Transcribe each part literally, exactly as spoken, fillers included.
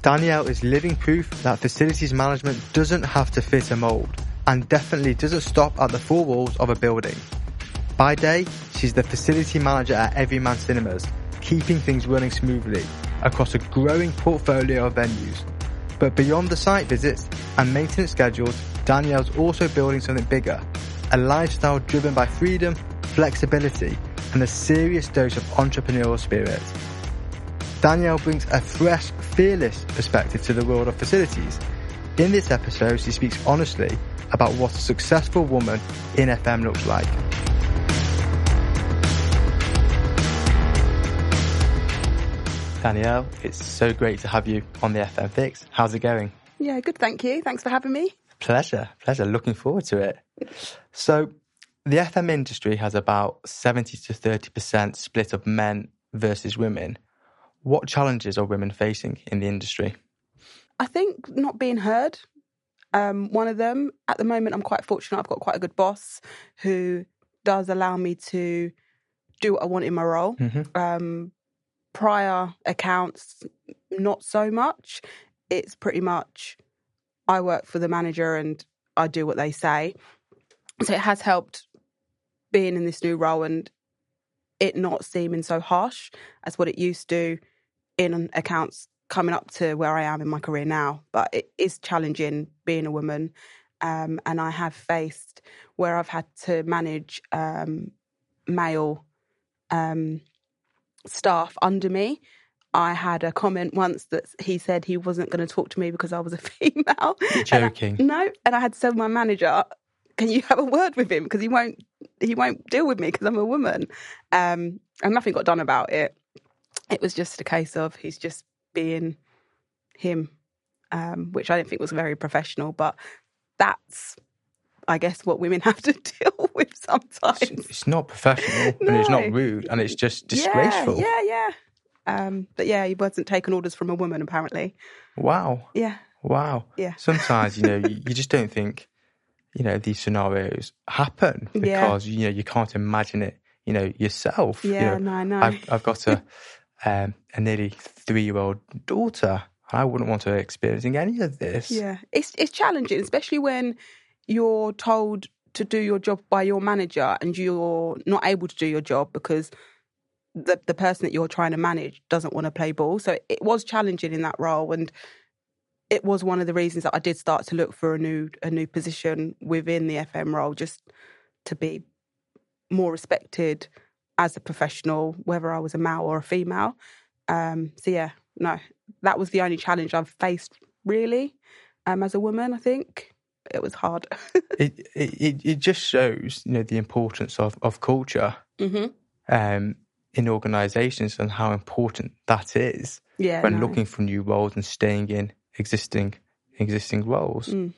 Danielle is living proof that facilities management doesn't have to fit a mould, and definitely doesn't stop at the four walls of a building. By day, she's the facility manager at Everyman Cinemas, keeping things running smoothly across a growing portfolio of venues. But beyond the site visits and maintenance schedules, Danielle's also building something bigger, a lifestyle driven by freedom, flexibility, and a serious dose of entrepreneurial spirit. Danielle brings a fresh, fearless perspective to the world of facilities. In this episode, she speaks honestly about what a successful woman in F M looks like. Danielle, it's so great to have you on the F M Fix. How's it going? Yeah, good, thank you. Thanks for having me. Pleasure, pleasure. Looking forward to it. So, the F M industry has about seventy to thirty percent split of men versus women. What challenges are women facing in the industry? I think not being heard. Um, one of them, at the moment, I'm quite fortunate. I've got quite a good boss who does allow me to do what I want in my role. Mm-hmm. Um, prior accounts, not so much. It's pretty much I work for the manager and I do what they say. So it has helped being in this new role and it not seeming so harsh as what it used to in accounts coming up to where I am in my career now. But it is challenging being a woman. Um, and I have faced where I've had to manage um, male um, staff under me. I had a comment once that he said he wasn't going to talk to me because I was a female. You're joking. And I, no, and I had to tell my manager, can you have a word with him? Because he won't he won't deal with me because I'm a woman. Um, and nothing got done about it. It was just a case of he's just being him, um, which I don't think was very professional. But that's, I guess, what women have to deal with sometimes. It's, it's not professional No. and it's not rude and it's just disgraceful. Yeah, yeah, yeah. Um, but yeah, he wasn't taking orders from a woman, apparently. Wow. Yeah. Wow. Yeah. Sometimes, you know, you, you just don't think, you know, these scenarios happen because, Yeah. you know, you can't imagine it, you know, yourself. Yeah, you know, no, I know. I've, I've got a, um, a nearly three-year-old daughter. I wouldn't want her experiencing any of this. Yeah. It's it's challenging, especially when you're told to do your job by your manager and you're not able to do your job because the the person that you're trying to manage doesn't want to play ball. So it was challenging in that role, and it was one of the reasons that I did start to look for a new a new position within the F M role, just to be more respected as a professional, whether I was a male or a female. Um, so yeah, no, that was the only challenge I've faced really um, as a woman. I think it was hard. it, it it just shows, you know, the importance of of culture mm-hmm. um, in organisations and how important that is Yeah, when no. looking for new roles and staying in existing existing roles. Mm.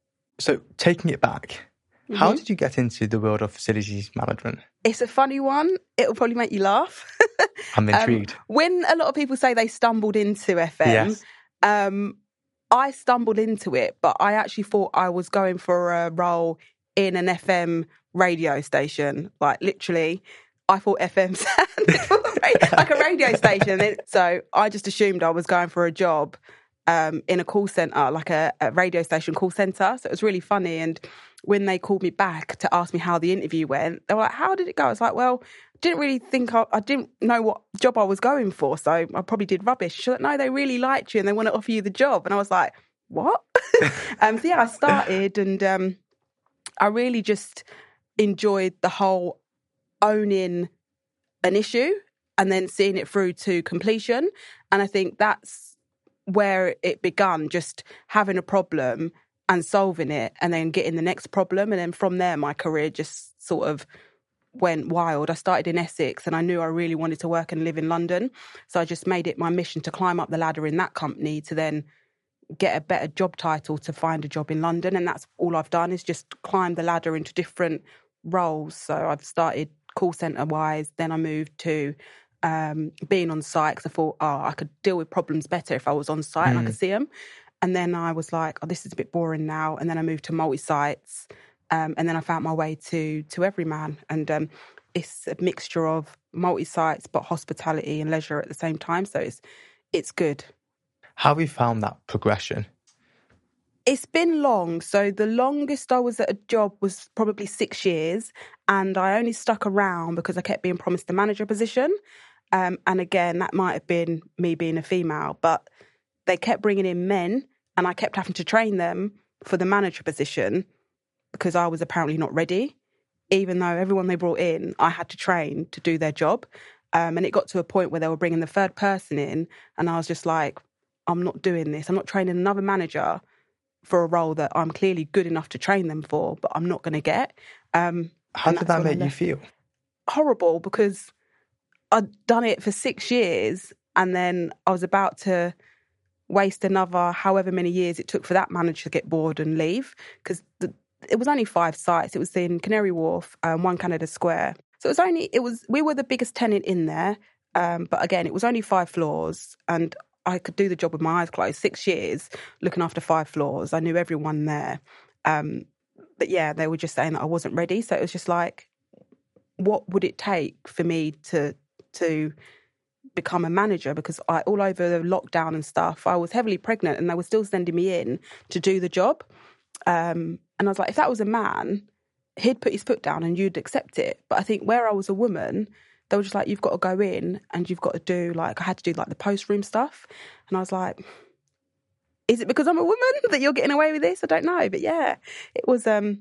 So taking it back, how Mhm. did you get into the world of facilities management? It's a funny one. It'll probably make you laugh. I'm intrigued. Um, when a lot of people say they stumbled into F M, Yes. um, I stumbled into it, but I actually thought I was going for a role in an F M radio station. Like literally, I thought F M sounded like a radio station. So I just assumed I was going for a job um, in a call centre, like a, a radio station call centre. So it was really funny. And when they called me back to ask me how the interview went, they were like, how did it go? I was like, well, I didn't really think, I, I didn't know what job I was going for. So I probably did rubbish. She was like, no, they really liked you and they want to offer you the job. And I was like, what? um, so yeah, I started and um, I really just enjoyed the whole owning an issue and then seeing it through to completion. And I think that's where it began, just having a problem and solving it and then getting the next problem. And then from there, my career just sort of went wild. I started in Essex and I knew I really wanted to work and live in London. So I just made it my mission to climb up the ladder in that company to then get a better job title to find a job in London. And that's all I've done is just climb the ladder into different roles. So I've started call centre wise, then I moved to um, being on site because I thought, oh, I could deal with problems better if I was on site mm. and I could see them. And then I was like, oh, this is a bit boring now. And then I moved to multi-sites. Um, and then I found my way to to Everyman. And um, it's a mixture of multi-sites, but hospitality and leisure at the same time. So it's it's good. How have you found that progression? It's been long. So the longest I was at a job was probably six years, and I only stuck around because I kept being promised a manager position. Um, and again, that might have been me being a female, but they kept bringing in men, and I kept having to train them for the manager position because I was apparently not ready. Even though everyone they brought in, I had to train to do their job. Um, and it got to a point where they were bringing the third person in, and I was just like, I'm not doing this. I'm not training another manager for a role that I'm clearly good enough to train them for, but I'm not going to get. Um, How did that make you feel? Horrible, because I'd done it for six years and then I was about to waste another however many years it took for that manager to get bored and leave, because it was only five sites. It was in Canary Wharf, um, One Canada Square. So it was only, it was, we were the biggest tenant in there. Um, but again, it was only five floors and I could do the job with my eyes closed. Six years looking after five floors. I knew everyone there. Um, but yeah, they were just saying that I wasn't ready. So it was just like, what would it take for me to to become a manager? Because I, all over the lockdown and stuff, I was heavily pregnant and they were still sending me in to do the job. Um, and I was like, if that was a man, he'd put his foot down and you'd accept it. But I think where I was a woman, they were just like, you've got to go in and you've got to do, like, I had to do like the post room stuff. And I was like, is it because I'm a woman that you're getting away with this? I don't know. But yeah, it was, um,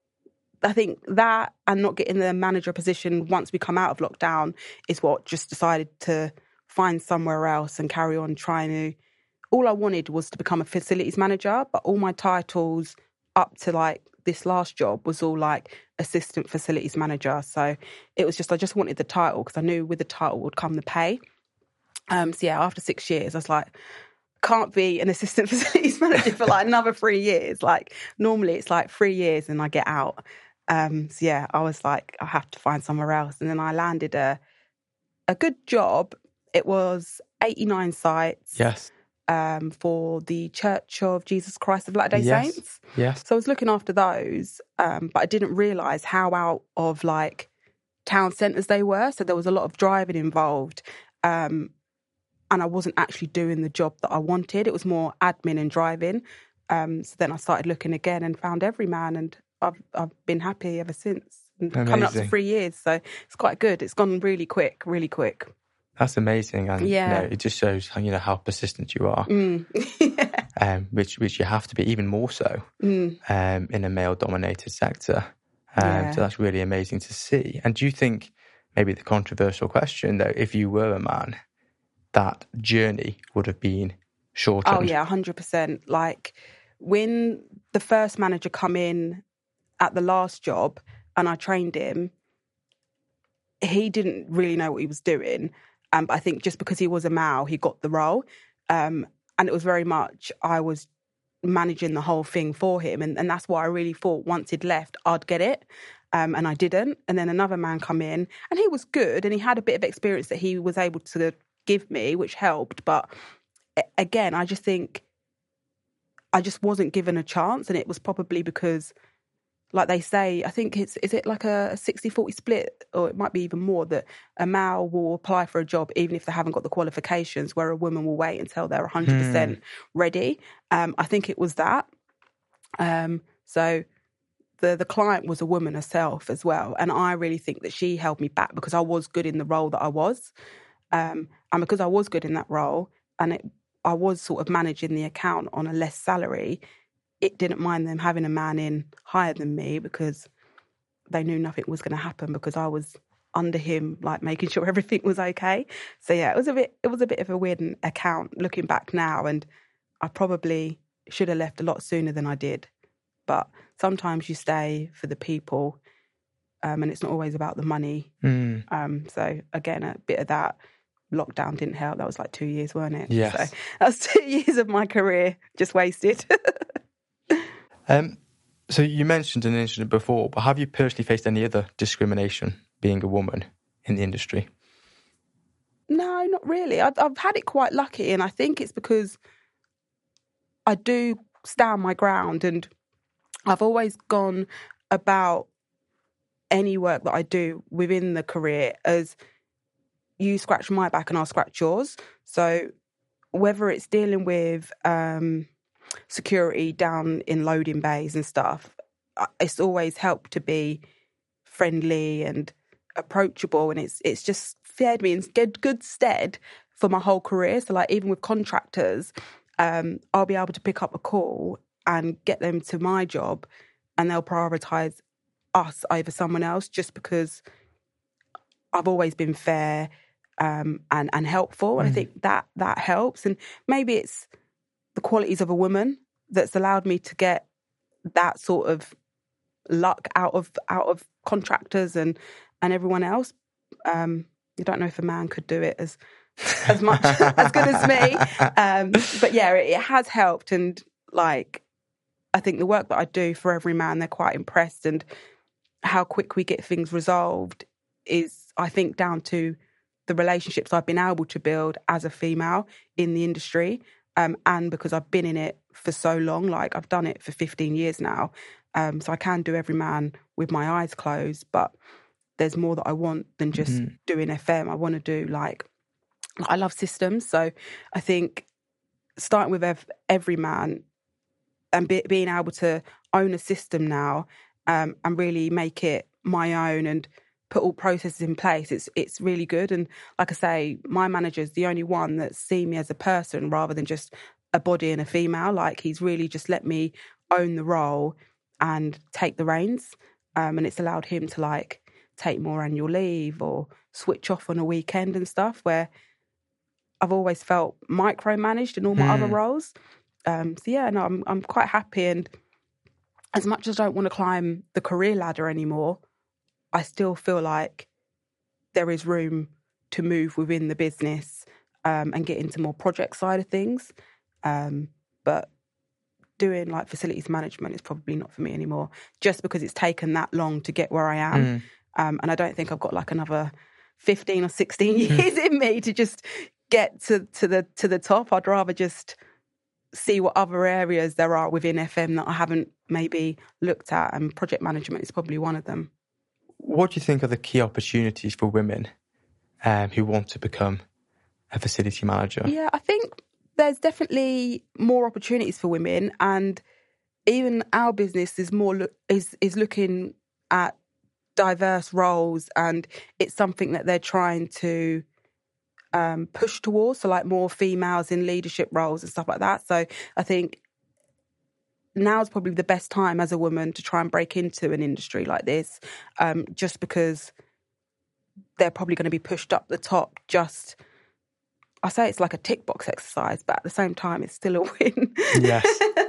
I think that and not getting the manager position once we come out of lockdown is what just decided to find somewhere else and carry on trying to, all I wanted was to become a facilities manager, but all my titles up to like this last job was all like assistant facilities manager. So it was just, I just wanted the title because I knew with the title would come the pay. Um, so yeah, after six years, I was like, can't be an assistant facilities manager for like another three years. Like normally it's like three years and I get out. Um, so yeah, I was like, I have to find somewhere else. And then I landed a a good job. It was eighty-nine sites. Yes. Um, for the Church of Jesus Christ of Latter-day yes. Saints. Yes. So I was looking after those, um, but I didn't realise how out of like town centres they were. So there was a lot of driving involved. Um, and I wasn't actually doing the job that I wanted. It was more admin and driving. Um, so then I started looking again and found Everyman, and I've I've been happy ever since. And coming up to three years, so it's quite good. It's gone really quick, really quick. That's amazing, and yeah. you know, it just shows how, you know, how persistent you are, mm. yeah. um, which which you have to be, even more so mm. um, in a male-dominated sector. Um, yeah. So that's really amazing to see. And do you think, maybe the controversial question though, if you were a man, that journey would have been shortened? Oh yeah, one hundred percent. Like when the first manager come in at the last job and I trained him, he didn't really know what he was doing. Um, but I think just because he was a male, he got the role. Um, and it was very much, I was managing the whole thing for him. And, and that's why I really thought once he'd left, I'd get it. Um, and I didn't. And then another man come in and he was good and he had a bit of experience that he was able to give me, which helped. But again, I just think I just wasn't given a chance. And it was probably because, like they say, I think it's, is it like a sixty forty split, or it might be even more, that a male will apply for a job even if they haven't got the qualifications, where a woman will wait until they're one hundred percent hmm. ready. Um, I think it was that. Um, so the the client was a woman herself as well. And I really think that she held me back because I was good in the role that I was. Um, and because I was good in that role and it, I was sort of managing the account on a less salary, it didn't mind them having a man in higher than me because they knew nothing was going to happen because I was under him, like making sure everything was okay. So yeah, it was a bit, it was a bit of a weird account looking back now, and I probably should have left a lot sooner than I did. But sometimes you stay for the people, um, and it's not always about the money. Mm. Um, so again, a bit of that. Lockdown didn't help. That was like two years, weren't it? Yes. So that's two years of my career just wasted. Um, so you mentioned an incident before, but have you personally faced any other discrimination being a woman in the industry? No, not really. I've, I've had it quite lucky, and I think it's because I do stand my ground, and I've always gone about any work that I do within the career as you scratch my back and I'll scratch yours. So whether it's dealing with um, security down in loading bays and stuff, it's always helped to be friendly and approachable, and it's it's just fared me in good, good stead for my whole career. So like even with contractors, um, I'll be able to pick up a call and get them to my job, and they'll prioritise us over someone else just because I've always been fair um, and and helpful, and mm. I think that that helps. And maybe it's the qualities of a woman that's allowed me to get that sort of luck out of out of contractors and and everyone else. Um, I don't know if a man could do it as as much as good as me, um, but yeah, it, it has helped. And like, I think the work that I do for every man, they're quite impressed, and how quick we get things resolved is, I think, down to the relationships I've been able to build as a female in the industry, um, and because I've been in it for so long. Like I've done it for fifteen years now, um, so I can do every man with my eyes closed. But there's more that I want than just mm-hmm. doing F M. I want to do like, I love systems. So I think starting with ev- every man and be- being able to own a system now um, and really make it my own and put all processes in place, it's it's really good. And like I say, my manager's the only one that's seen me as a person rather than just a body and a female. Like he's really just let me own the role and take the reins. Um, and it's allowed him to like take more annual leave or switch off on a weekend and stuff, where I've always felt micromanaged in all my mm. other roles. Um, so yeah, no, I'm I'm quite happy. And as much as I don't want to climb the career ladder anymore, I still feel like there is room to move within the business um, and get into more project side of things. Um, but doing like facilities management is probably not for me anymore, just because it's taken that long to get where I am. Mm. Um, and I don't think I've got like another fifteen or sixteen years in me to just get to, to the to the top. I'd rather just see what other areas there are within F M that I haven't maybe looked at, and project management is probably one of them. What do you think are the key opportunities for women um, who want to become a facility manager? Yeah, I think there's definitely more opportunities for women, and even our business is more lo- is is looking at diverse roles, and it's something that they're trying to um, push towards. So, like more females in leadership roles and stuff like that. So, I think now's probably the best time as a woman to try and break into an industry like this, um, just because they're probably going to be pushed up the top. Just, I say it's like a tick box exercise, but at the same time, it's still a win. Yes.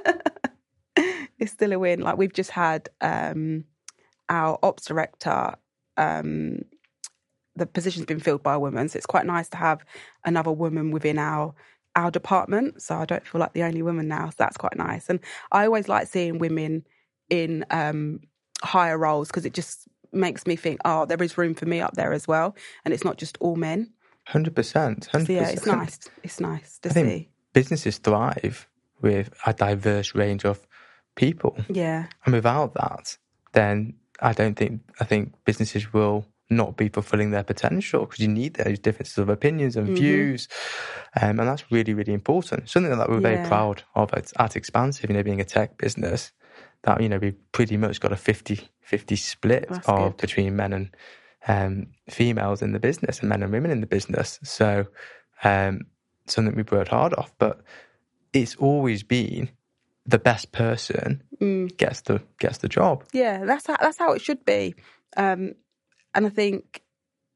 It's still a win. Like we've just had um, our ops director, um, the position's been filled by a woman, so it's quite nice to have another woman within our our department. So I don't feel like the only woman now, so that's quite nice. And I always like seeing women in um, higher roles, because it just makes me think, oh, there is room for me up there as well, and it's not just all men. one hundred percent. one hundred percent. So yeah, it's nice. It's nice to I see. Think businesses thrive with a diverse range of people. Yeah. And without that, then I don't think, I think businesses will not be fulfilling their potential, because you need those differences of opinions and mm-hmm. views. Um, and that's really, really important. Something that we're very yeah. proud of at, at Expansive, you know, being a tech business, that, you know, we've pretty much got a fifty-fifty split that's of good. between men and um, females in the business, and men and women in the business. So um, something we've worked hard off, but it's always been the best person mm. gets the gets the job. Yeah, that's how, that's how it should be. Um, and I think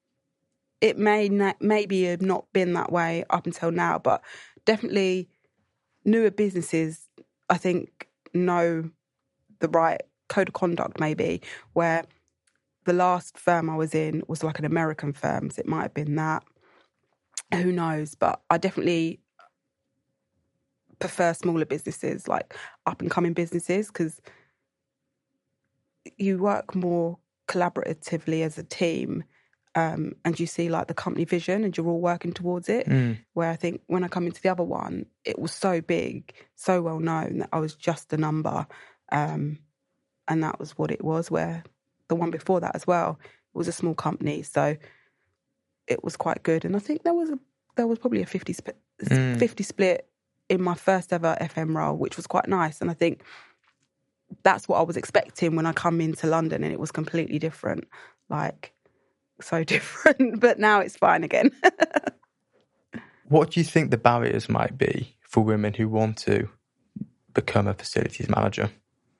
it may na- maybe have not been that way up until now, but definitely newer businesses, I think, know the right code of conduct, maybe, where the last firm I was in was like an American firm, so it might have been that. Who knows? But I definitely prefer smaller businesses, like up-and-coming businesses, because you work more collaboratively as a team, um, and you see like the company vision and you're all working towards it. Mm. Where I think when I come into the other one, it was so big, so well known that I was just a number, um, and that was what it was. Where the one before that as well, it was a small company, so it was quite good. And I think there was a there was probably a fifty, sp- Mm. fifty split in my first ever F M role, which was quite nice. And I think that's what I was expecting when I come into London, and it was completely different. Like, so different. But now it's fine again. What do you think the barriers might be for women who want to become a facilities manager?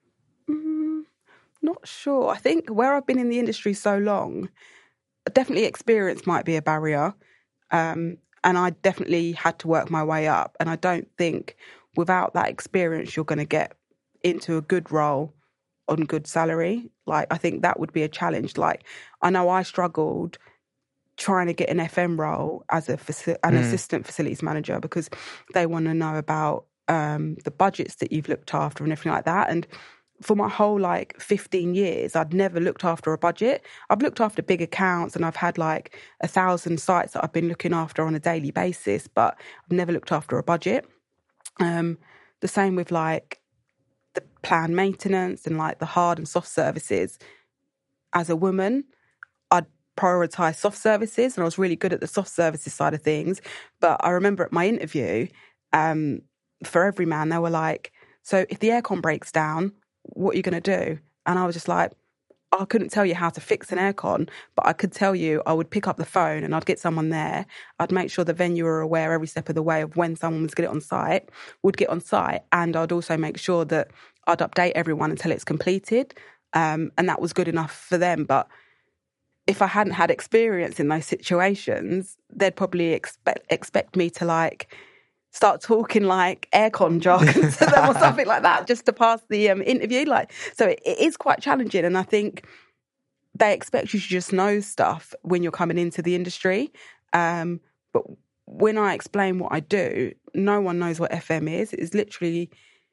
Mm, not sure. I think where I've been in the industry so long, definitely experience might be a barrier. Um, and I definitely had to work my way up. And I don't think without that experience, you're going to get into a good role on good salary. Like, I think that would be a challenge. Like, I know I struggled trying to get an F M role as a faci- an Mm. assistant facilities manager, because they want to know about um, the budgets that you've looked after and everything like that. And for my whole like fifteen years, I'd never looked after a budget. I've looked after big accounts and I've had like a thousand sites that I've been looking after on a daily basis, but I've never looked after a budget. Um, the same with like the planned maintenance and like the hard and soft services. As a woman, I'd prioritise soft services, and I was really good at the soft services side of things. But I remember at my interview, um, for Everyman, they were like, so if the aircon breaks down, what are you going to do? And I was just like, I couldn't tell you how to fix an aircon, but I could tell you I would pick up the phone and I'd get someone there. I'd make sure the venue were aware every step of the way of when someone was going to get on site, would get on site. And I'd also make sure that I'd update everyone until it's completed. Um, and that was good enough for them. But if I hadn't had experience in those situations, they'd probably expect expect me to like start talking like aircon jargon to them or something like that, just to pass the um, interview. Like, so it, it is quite challenging, and I think they expect you to just know stuff when you're coming into the industry. Um, but when I explain what I do, no one knows what F M is. It's literally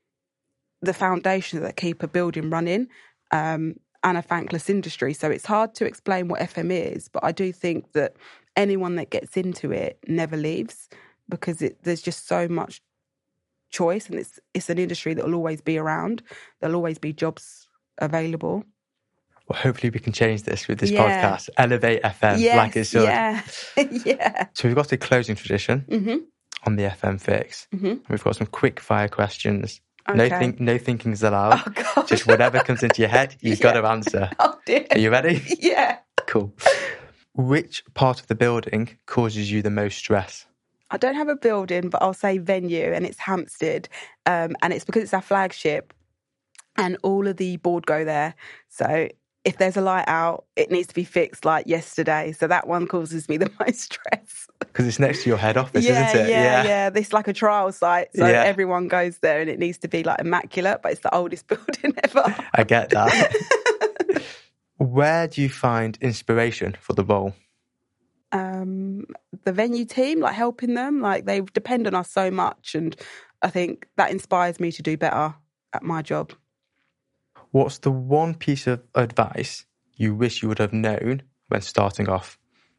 the foundations that keep a building running. Um, and a thankless industry. So it's hard to explain what F M is, but I do think that anyone that gets into it never leaves, because it, there's just so much choice, and it's it's an industry that will always be around. There'll always be jobs available. Well, hopefully we can change this with this Yeah. podcast. Elevate F M Yes, like it should. yeah, yeah. So we've got a closing tradition Mm-hmm. on the F M Fix. Mm-hmm. We've got some quick fire questions. Okay. No think, no thinking's allowed. Oh, God. Just whatever comes into your head, you've Yeah. got to answer. Oh, dear. Are you ready? Yeah. Cool. Which part of the building causes you the most stress? I don't have a building, but I'll say venue, and it's Hampstead. Um, and it's because it's our flagship, and all of the board go there. So if there's a light out, it needs to be fixed like yesterday. So that one causes me the most stress. Because it's next to your head office, yeah, isn't it? yeah, yeah. This is like a trial site. So Yeah. everyone goes there, and it needs to be like immaculate, but it's the oldest building ever. I get that. Where do you find inspiration for the role? Um, the venue team, like helping them, like they depend on us so much. And I think that inspires me to do better at my job. What's the one piece of advice you wish you would have known when starting off?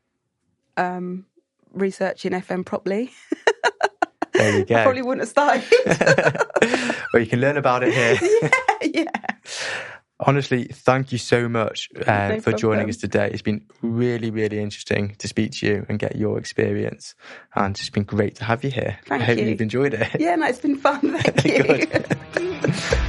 Um, researching F M properly. There you go. I probably wouldn't have started. Well, you can learn about it here. yeah, yeah. Honestly, thank you so much um, No for joining problem. us today. It's been really, really interesting to speak to you and get your experience. And it's been great to have you here. Thank I hope you. you've enjoyed it. Yeah, no, it's been fun. Thank you. Good.